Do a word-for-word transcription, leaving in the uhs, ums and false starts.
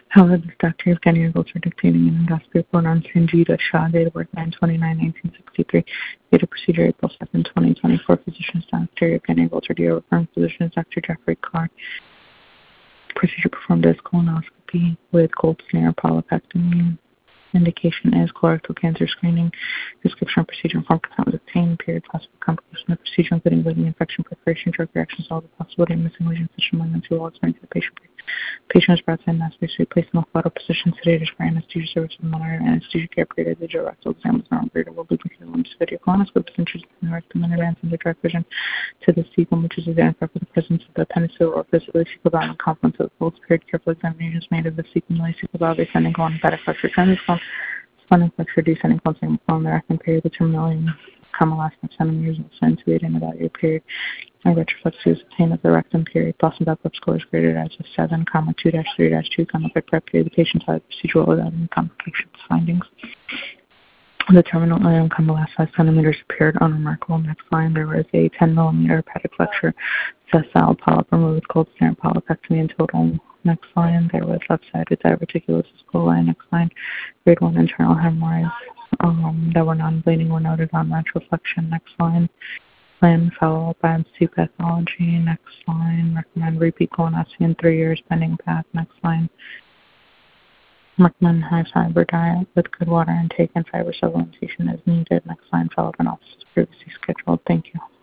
However, this Doctor Evgeny results are dictating an endoscopy report on Sanjita Shah, date of birth nine twenty-nine nineteen sixty-three, date of procedure April second, twenty twenty-four. Physicians Doctor Evgeny results are due referring physicians Doctor Jeffrey Carr. Procedure performed as colonoscopy with cold snare polypectomy. Indication is colorectal cancer screening. Description of procedure and form consent was obtained. Period. Possible complication of procedure, including bleeding, infection, perforation, drug reactions, all the possibility of missing lesions, such as malignancy, while experiencing the patient. Patient is brought to mass space to be placed in a fetal position, sedated for anesthesia service and monitor anesthesia care period. The digital rectal exam was not operated. Will be continued on this video. Colonoscope is introduced in the rectum and advance into direct vision to the cecum, which is identified with the presence of the appendiceal or physically cecal valve and complements of the folds. Period. Careful examination is made of the cecum, cecal valve, ascending colon, hepatic flexure, trending colon, spinal flexure, descending colon, single colon, the rectum period, the terminal comma last centimeters, and send to it in about your period. A retroflexia is obtained of the rectum period. Boston Doppler score is graded as a seven, comma two dash three dash two, comma pick prep period. The patient had procedural without any complications. Findings. The terminal ileum, comma last five centimeters appeared unremarkable. Next line, there was a ten millimeter hepatic flexure, sessile polyp removed with cold snare polypectomy in total. Next line, there was left-sided diverticulosis coli. Next line, grade one internal hemorrhoids um, that were non-bleeding were noted on retroflexion. Next line, plan follow-up biopsy pathology. Next line, recommend repeat colonoscopy in three years pending path. Next line, recommend high fiber diet with good water intake and fiber supplementation as needed. Next line, follow-up analysis previously scheduled. Thank you.